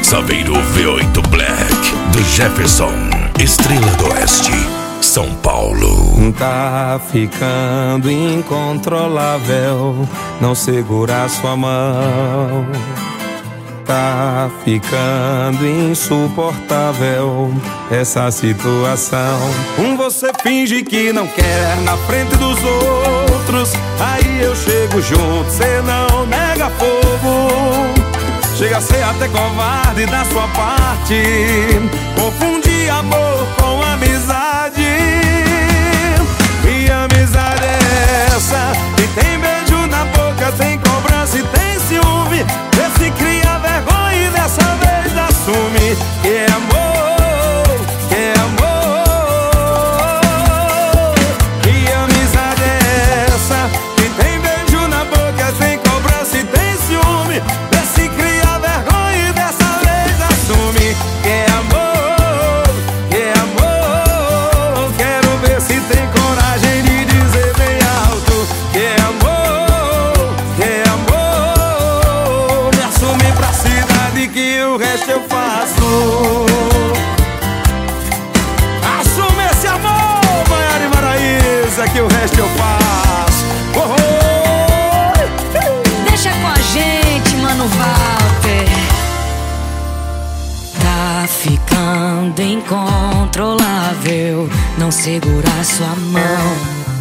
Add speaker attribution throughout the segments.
Speaker 1: Saveiro V8 Black do Jefferson, Estrela do Oeste, São Paulo.
Speaker 2: Tá ficando incontrolável não segurar sua mão. Tá ficando insuportável essa situação. Você finge que não quer na frente dos outros, aí eu chego junto, cê não nega fogo. Chega a ser até covarde da sua parte, confundir amor com amizade. E amizade é essa que tem beijo na boca, tem cobrança e tem ciúme. Vê se cria vergonha e dessa vez assume que é amor, que é amor. E amizade é essa que tem beijo na boca, tem cobrança e tem ciúme. Vê se cria vergonha e dessa vez assume que é amor, que é amor. Quero ver se tem coragem de dizer bem alto que é amor, que é amor. Me assume pra cidade que o resto eu faço. Assume esse amor, Maiara e Maraísa, que o resto eu faço. Oh, oh.
Speaker 3: Deixa com a gente, Mano Walter. Tá ficando incontrolável não segurar sua mão.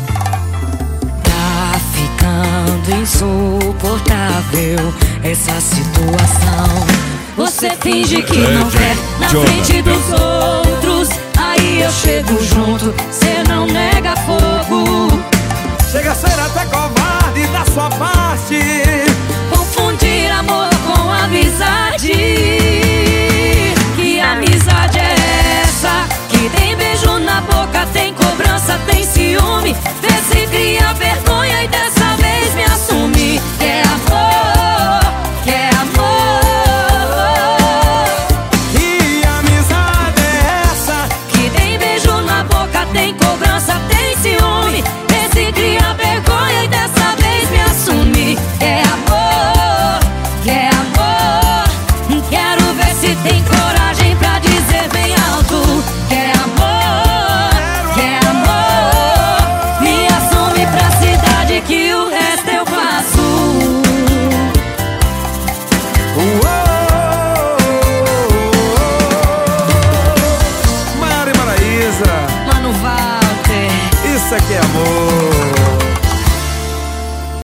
Speaker 3: Tá ficando insuportável essa situação. Você finge que não quer na frente dos outros, aí eu chego junto, cê não nega fogo.
Speaker 2: Chega a ser até covarde da sua parte,